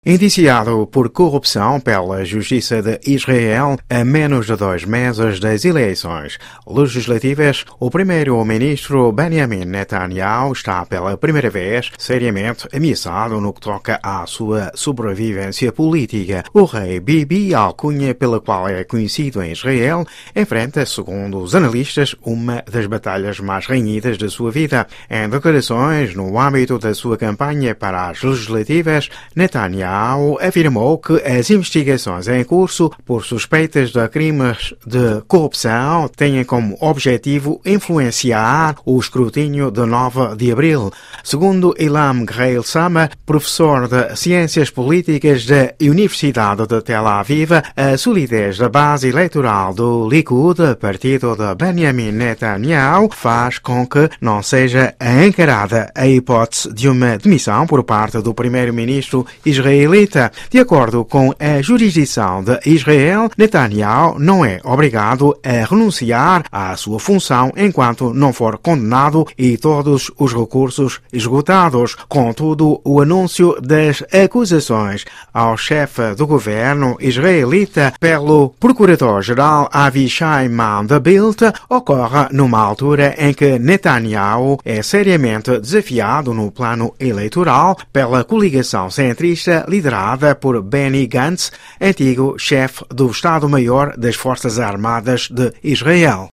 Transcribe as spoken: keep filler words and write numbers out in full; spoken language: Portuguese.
Indiciado por corrupção pela Justiça de Israel a menos de dois meses das eleições legislativas, o primeiro-ministro Benjamin Netanyahu está pela primeira vez seriamente ameaçado no que toca à sua sobrevivência política. O rei Bibi, alcunha pela qual é conhecido em Israel, enfrenta, segundo os analistas, uma das batalhas mais renhidas da sua vida. Em declarações no âmbito da sua campanha para as legislativas, Netanyahu afirmou que as investigações em curso por suspeitas de crimes de corrupção têm como objetivo influenciar o escrutínio de nove de abril. Segundo Ilam Greil Sama, professor de Ciências Políticas da Universidade de Tel Aviv, a solidez da base eleitoral do Likud, partido de Benjamin Netanyahu, faz com que não seja encarada a hipótese de uma demissão por parte do primeiro-ministro israelita. De acordo com a jurisdição de Israel, Netanyahu não é obrigado a renunciar à sua função enquanto não for condenado e todos os recursos esgotados. Contudo, o anúncio das acusações ao chefe do governo israelita pelo procurador-geral Avishai Mandelblit ocorre numa altura em que Netanyahu é seriamente desafiado no plano eleitoral pela coligação centrista liderada por Benny Gantz, antigo chefe do Estado-Maior das Forças Armadas de Israel.